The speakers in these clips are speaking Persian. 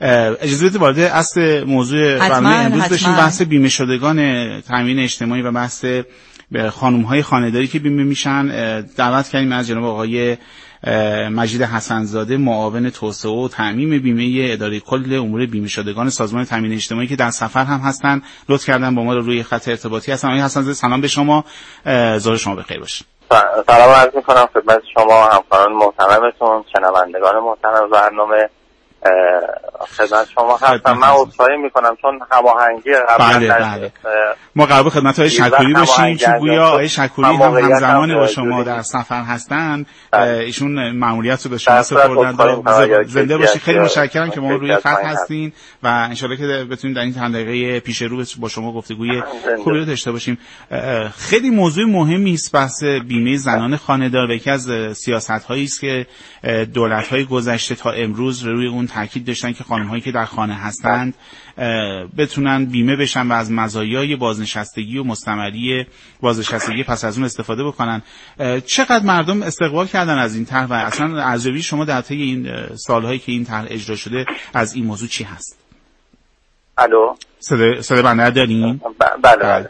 اجازه بدید وارد اصل موضوع برنامه امروز بشیم. بحث بیمه شدگان تامین اجتماعی و بحث خانم‌های خانه‌داری که بیمه میشن. دعوت کردیم از جناب آقای مجید حسن‌زاده، معاون توسعه و تعمیم بیمه اداره کل امور بیمه شدگان سازمان تامین اجتماعی که در سفر هم هستن، لطف کردن با ما روی خط ارتباطی هستن. آقای حسن‌زاده سلام به شما، ظهر شما بخیر باشه. سلام عرض می‌کنم خدمت شما، همکاران محترمتون، شنوندگان محترم برنامه. خدمت شما هستم. من عذرخواهی میکنم چون هماهنگی بله. ما قرار خدمت آقای شکوری باشیم که گویا آقای شکوری هم همزمان با شما در سفر هستن. ایشون مأموریت رو به شما سپردن. زنده باشید. خیلی متشکرم که ما روی خط هستین و انشالله که بتونیم در این چند دقیقه پیش رو با شما گفتگوی خوبی رو داشته باشیم. خیلی موضوع مهمی است بحث بیمه زنان خانه‌دار و یکی از سیاست‌هایی است که دولت‌های گذشته تا امروز روی اون تاکید داشتن که خانم‌هایی که در خانه هستند بتونن بیمه بشن و از مزایای بازنشستگی و مستمری بازنشستگی پس از اون استفاده بکنن. چقدر مردم استقبال کردن از این طرح و اصلا ارزیابی شما در طی این سال‌هایی که این طرح اجرا شده از این موضوع چی هست؟ الو، صدای بنده دارین؟ بله.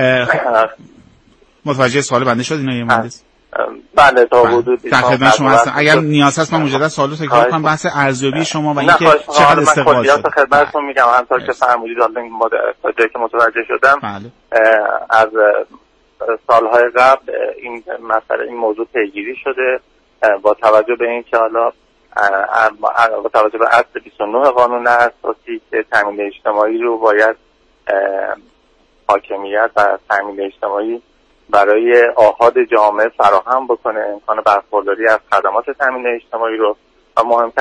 متوجه سوال بنده شدین آقای مهندس؟ بله تا حدودی در خدمت شما هستم. اگر نیاز هست من مجدد سوالو تکرار کنم، بحث ارزیابی شما و اینکه چقدر استقبال شد. خدمتتون میگم همونطور که فرمودید، تا جایی که متوجه شدم از سالهای قبل این مسئله، این موضوع پیگیری شده با توجه به اینکه حالا با توجه به اصل 29 قانون اساسی که تامین اجتماعی رو باید حاکمیت و تامین اجتماعی برای آحاد جامعه فراهم بکنه امکان برخورداری از خدمات تامین اجتماعی رو، و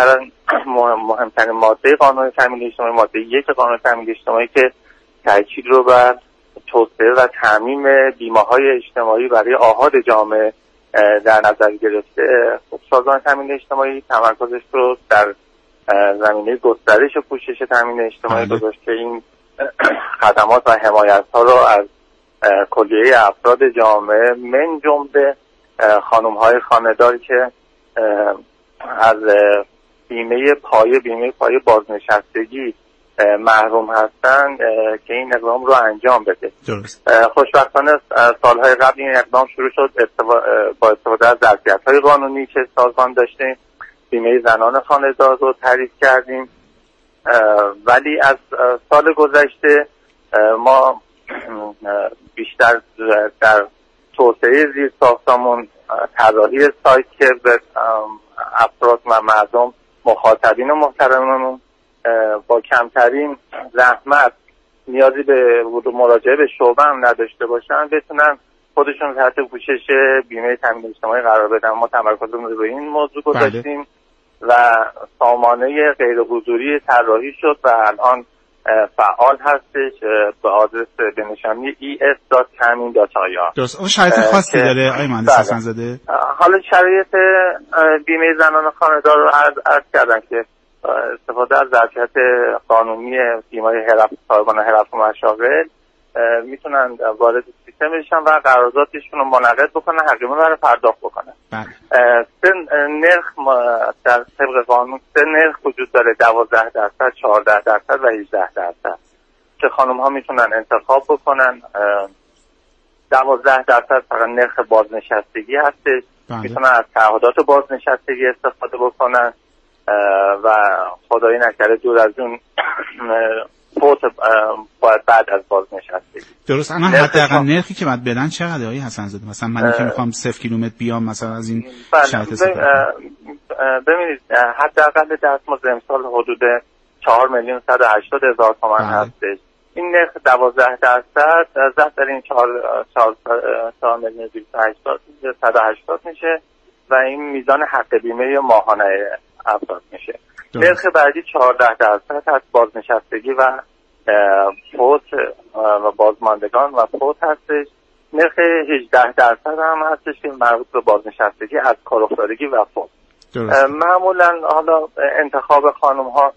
مهمترین ماده قانون تامین اجتماعی، ماده 1 قانون تامین اجتماعی که تاکید رو بر توسعه و تعمیم بیمه‌های اجتماعی برای آحاد جامعه در نظر گرفته. سازمان تامین اجتماعی تمرکزش رو در زمینه گسترش پوشش تامین اجتماعی گذاشته. این خدمات و حمایت‌ها رو از کلیه افراد جامعه من جمله خانم‌های خانه‌دار که از بیمه پایه بازنشستگی محروم هستند که این اقدام رو انجام بده. خوشبختانه سالهای قبل این اقدام شروع شد با استفاده از ظرفیت‌های قانونی که سازمان داشته. بیمه زنان خانه‌دار رو تعریف کردیم، ولی از سال گذشته ما بیشتر در توسعه زیر ساختمون طراحی سایت که به افراد و مردم مخاطبین و محترممون با کمترین زحمت نیازی به مراجعه به شعبه هم نداشته باشن بتونن خودشون تحت پوشش بیمه تامین اجتماعی قرار بدن. ما تمرکزمون رو به این موضوع گذاشتیم و سامانه غیر حضوری طراحی شد و الان فعال هستش به آدرس به نشانی es.tamin.ir. درست. اون شرایط خاصی داره آقای مهندس حسن‌زاده؟ حالا شرایط بیمه زنان خانه‌دار رو عرض کردن که استفاده از ظرفیت قانونی بیمه صاحبان حرف و مشاغل میتونن وارد سیستم بشن و قراردادشون رو منعقد بکنن، حقیقی برای پرداخت بکنن. نرخ در طبق قانون 3 نرخ وجود داره: 12%، 14% و 18% که خانم ها میتونن انتخاب بکنن. 12% فقط نرخ بازنشستگی هستش، میتونن از تعهدات بازنشستگی استفاده بکنن و خدایی نکرده دور از اون فوت باید بعد از بازنشستگی. درست. اما حداقل نرخی که باید بدن چقدره آقای حسن‌زاده؟ مثلا من که میخوام 0 کیلومتر بیام مثلا از این شرط استفاده ببینید حداقل دستمزد امسال حدود 4,180,000 تومان هستش. این نرخ 12% ضرب در این 4,280,000 میشه و این میزان حق بیمه ماهانه افراد میشه. نرخ بعدی 14% از بازنشستگی و فوت و بازماندگان و فوت هستش. نرخ 18% هم هستش که مربوط به بازنشستگی از کار افتادگی و فوت. معمولا حالا انتخاب خانم ها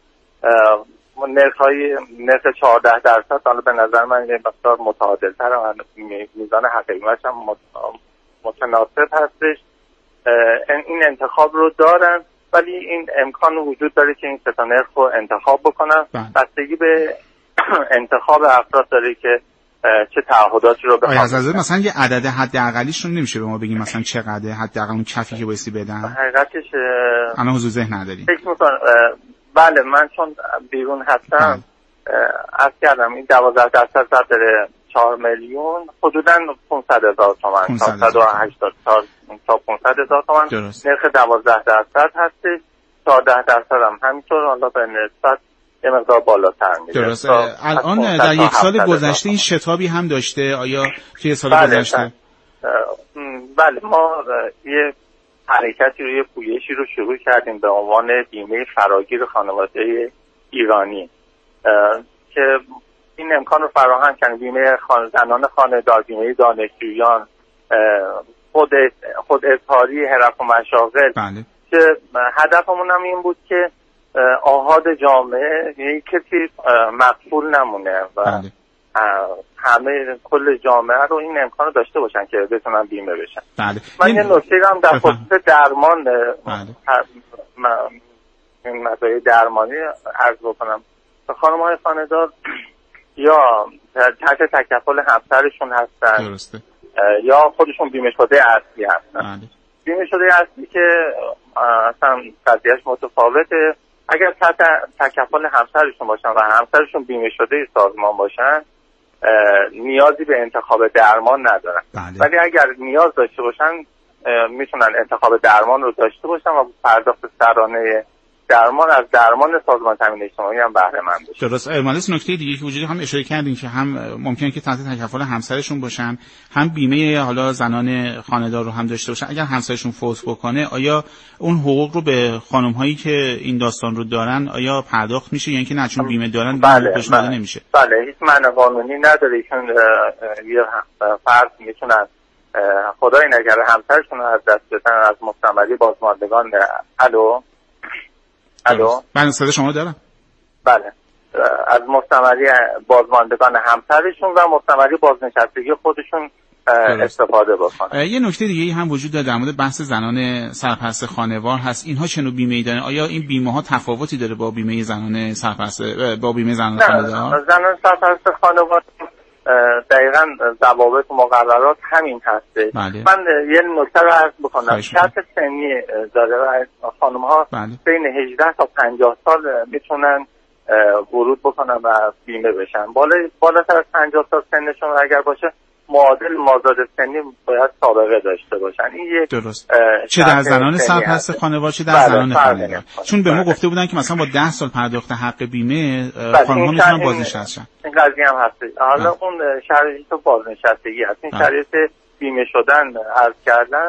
نرخ 14% حالا به نظر من یه مقدار متعادل‌تر و میزان حق بیمه‌اش هم متناسب هستش. این انتخاب رو دارن ولی این امکان وجود داره که این 3 نرخ رو انتخاب بکنن. بستگی به انتخاب افراد داره که چه تعهداتی رو بخواد. مثلا یه عدد حداقلیش رو نمیشه به ما بگیم مثلا چقدره حداقل اون کفی که بایستی بدن؟ حقیقتش الان حضور ذهن نداریم. فکر می‌کنم بله من چون بیرون هستم عرض کردم این 12% داره 4 میلیون حدوداً 500,000 تومان تا 184 تا 500,000 تومان نرخ 12% هستش. 14% هم همینطور، حالا به نسبت یه مقدار بالاتر میره. درسته. الان در یک سال گذشته این شتابی هم داشته؟ آیا که سال گذشته؟ بله ما یه حرکتی روی پویشی رو شروع کردیم به عنوان بیمه فراگیر خانواده ایرانی که این امکان رو فراهم کنیم. بیمه زنان خانه‌دار، بیمه دانشجویان، خود اظهاری، حرف و مشاغل. بله. که هدفمون هم این بود که آحاد جامعه یعنی کسی مغفول نمونه و بله. همه کل جامعه رو این امکان رو داشته باشن که بتونن بیمه بشن. بله. من یه نکته هم در خصوص درمان این مسائل درمانی عرض بکنم. خانم‌های خانه‌دار یا تحت تکفل همسرشون هستن. درسته. یا خودشون بیمه شده اصلی هستن. بله. بیمه شده اصلی که اصلا قضیهش متفاوته. اگر تحت تکفل همسرشون باشن و همسرشون بیمه شده سازمان باشن نیازی به انتخاب درمان ندارن. بله. ولی اگر نیاز داشته باشن میتونن انتخاب درمان رو داشته باشن و پرداخت سرانه درمان از درمان سازمان تامین اجتماعی هم بهره مند بشن. درست. مالس نکته دیگه که وجود هم اشاره کردین که هم ممکنه که تحت تکفل همسرشون باشن، هم بیمه حالا زنان خانه‌دار رو هم داشته باشن. اگر همسرشون فوت بکنه آیا اون حقوق رو به خانم‌هایی که این داستان رو دارن آیا پرداخت میشه یا اینکه نه چون بیمه دارن بهش داده نمیشه؟ بله هیچ معنی قانونی نداره. ایشون یه فرد میتونن خدای نگهدار همسرشون رو از دست بدن از مستمری بازماندگان. الو من صدا شما دارم. بله از مستمری بازماندگان همسرشون و مستمری بازنشستگی خودشون استفاده بکنن. یه نکته دیگه هم وجود داره در مورد بحث زنان سرپرست خانوار هست. اینها چه نوع بیمه‌ای دارن؟ آیا این بیمه ها تفاوتی داره با بیمه زنان سرپرست با بیمه زنان خانوار؟ زنان سرپرست خانوار دقیقاً ضوابط و مقررات همین هسته. بله. من یه نکته رو عرض بکنم. شرط سنی داره خانم‌ها بین 18 تا 50 سال میتونن ورود بکنن و بیمه بشن. بالاتر از 50 سال سنشون اگر باشه معادل مازاد سنی باید سابقه داشته باشن. این یک درست. چه در زنان سرپرست خانوار چه در زنان خانه‌دار. چون به ما گفته بودن که مثلا با 10 سال پرداخت حق بیمه خانم‌ها میتونن بازنشسته شن. این قضیه هم هست. حالا اون شرایط بازنشستگی هست. این شرایط بیمه شدن عرض کردم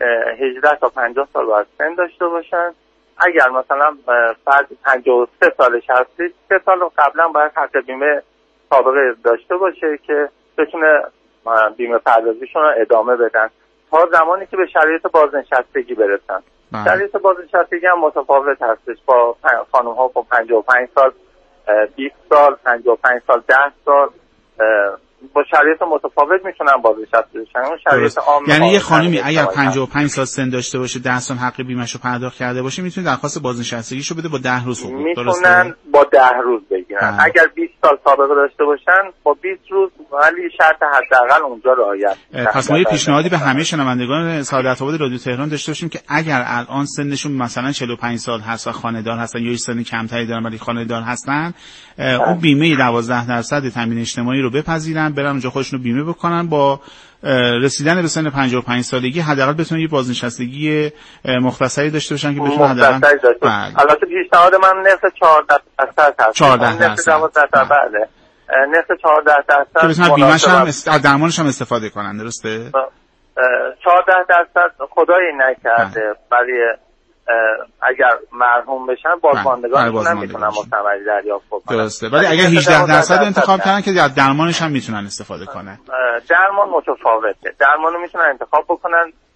18 تا 50 سال باید سن داشته باشن. اگر مثلا فرد 53 سالش هستید 3 سال قبلا باید حق بیمه سابقه داشته باشه که بتونه بیمه پردازیشون رو ادامه بدن تا زمانی که به شرایط بازنشستگی برسن. شرایط بازنشستگی هم متفاوت هستش. با خانم ها با 55 سال 20 سال 55 سال 10 سال با شرایط متفاوت میتونن بازنشسته بشن. اون شرایط عام یعنی یه خانمی اگر 55 سال سن داشته باشه 10 سال حق بیمه‌ش رو پرداخت کرده باشه میتونه درخواست بازنشستگیشو بده با 10 روز حقوق. میتونن با 10 روز بگیرن. اگر 20 سال سابقه داشته باشن با 20 روز ولی شرط حداقل اونجا رعایت. پس ما یه پیشنهادی به همه شنوندگان سعادت آباد رادیو تهران داشته باشیم که اگر الان سنشون مثلا 45 سال هست و خانه‌دار هستن یا سن کمتری دارن ولی خانه‌دار هستن اون بیمه 12% تامین اجتماعی رو بپذیرن برن اونجا خودشون رو بیمه بکنن با رسیدن به سن 55 سالگی حداقل بتونن یه بازنشستگی مختصری داشته باشن که بتونن حداقل البته پیشنهاد من نرخ 14% هست. 14%. بله. نرخ 14% که بتونن بیمه‌ش هم از درمانش هم استفاده کنن. درسته؟ 14% خدایی نکرده ولی اگر مرحوم بشن بازماندگانشون هم میتونن مستمری دریافت کنن. درسته. ولی اگر 18% انتخاب کردن که درمانش هم میتونن استفاده کنن. درمان متفاوته. درمانو میتونن انتخاب بکنن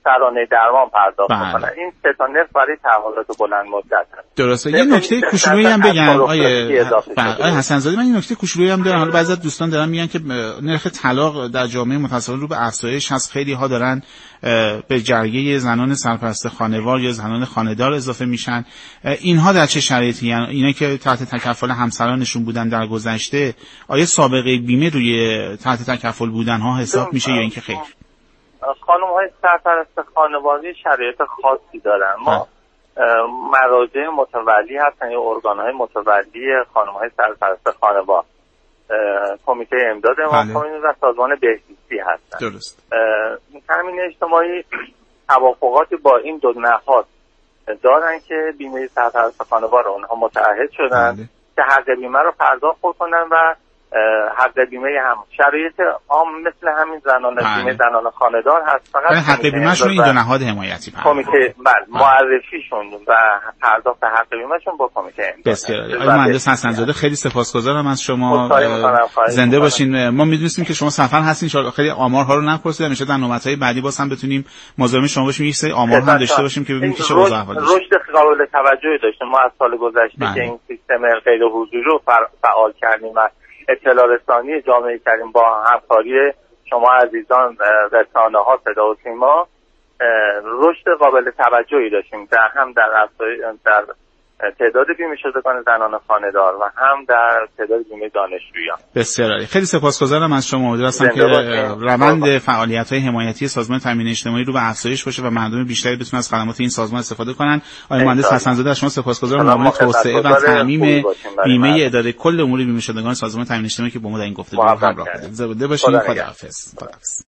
سرانه درمان پرداخت کنن. این 3 تا نرخ برای تحولات بلند مدت هست. درسته. یه نکته کوچولویی هم بگم آیه حسن‌زاده، من این نکته کوچولویی هم دارم. حالا بعضی از دوستان دارن میگن که نرخ طلاق در جامعه متأسفانه رو به افزایش هست. خیلی ها دارن به جریه زنان سرپرست خانوار یا زنان خانه‌دار اضافه میشن. اینها در چه شرایطی؟ یعنی اینا که تحت تکفل همسرانشون بودن در گذشته، آیا سابقه بیمه روی تحت تکفل بودن ها حساب میشه یا اینکه خیر؟ خانم‌های سرپرست خانواری شرایط خاصی دارن. ما مراجع متولی هستن یا ارگان‌های متولی خانم‌های سرپرست خانوار، کمیته امداد امام خمینی و سازمان بهزیستی هستن. درست. تامین اجتماعی توافقاتی با این دو نهاد دارن که بیمه سرپرست خانوار اونها متعهد شدن که حق بیمه رو پرداخت کنن و حق بیمه هم شرایط عام مثل همین زنان بیمه زنان خانه‌دار هست. فقط حق بیمه‌شون این دو نهاد حمایتی کمیته معرفیشون و پرداخت حق بیمه‌شون با کمیته امداد. بسیار. آقای مهندس حسن‌زاده خیلی سپاسگزارم از شما. زنده باشین. ما می‌دونستیم که شما سفر هستین، خیلی آمارها رو نپرسیدم. ان شاءالله در نوبت‌های بعدی باز هم بتونیم مزاحم شما باشیم، یه سری آمار هم داشته باشیم که ببینیم که چه وضع احوال داشت. رشد قابل توجهی داشتیم. ما از سال گذشته که این سیستم غیر حضوری رو فعال کردیم و اطلاع رسانی جامعه کردیم با همکاری شما عزیزان رسانه‌ها صدا و سیما، رشد قابل توجهی داشتیم هم در تعداد بیمه شدگان زنان خانه‌دار و هم در تعداد بیمه دانشجویان. بسیار عالی. خیلی سپاسگزارم از شما. امیدوارم که روند فعالیت‌های حمایتی سازمان تامین اجتماعی رو به افزایش باشه و مردم بیشتری بتونن از خدمات این سازمان استفاده کنن. آقای مهندس حسن‌زاده از شما سپاسگزارم. معاون توسعه و تامین بیمه اداره کل امور بیمه شدگان سازمان تامین اجتماعی که با ما در این گفتگو همراه بودید. زنده باشید. خداحافظ.